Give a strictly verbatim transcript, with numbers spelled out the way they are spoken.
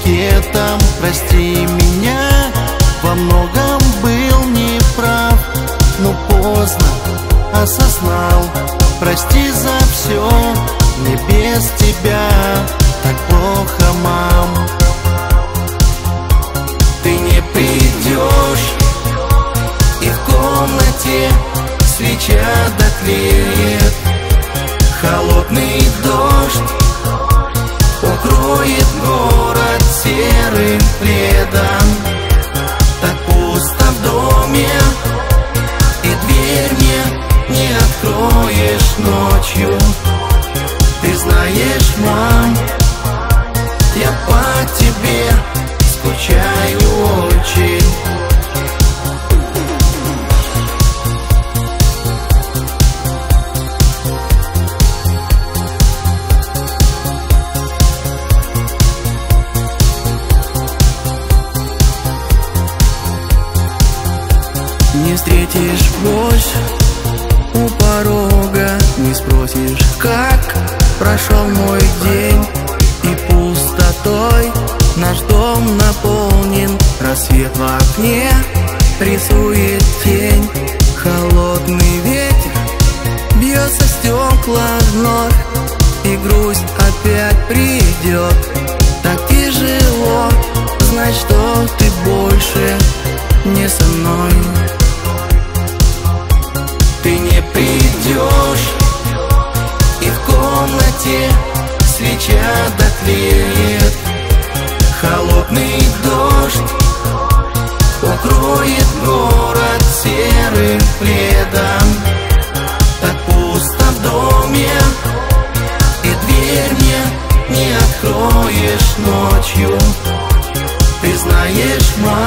букетом. Прости меня, во многом был неправ, но поздно осознал. Прости за все, не без тебя так плохо, мам. Ты не придешь, и в комнате свеча дотлеет. Холодный дождь укроет город серым пледом. Так пусто в доме, и дверь мне не откроешь ночью. Ты знаешь, мам, я по тебе скучаю очень. Не встретишь больше у порога, не спросишь, как прошел мой день. И пустотой наш дом наполнен, рассвет в окне рисует тень. Холодный ветер бьется в стекла вновь, и грусть опять придет. Так тяжело знать, что ты больше не со мной. Ты не придешь, и в комнате свеча дотлеет. Холодный дождь укроет город серым пледом. Так пусто в доме, и дверь мне не откроешь ночью. Ты знаешь, мам,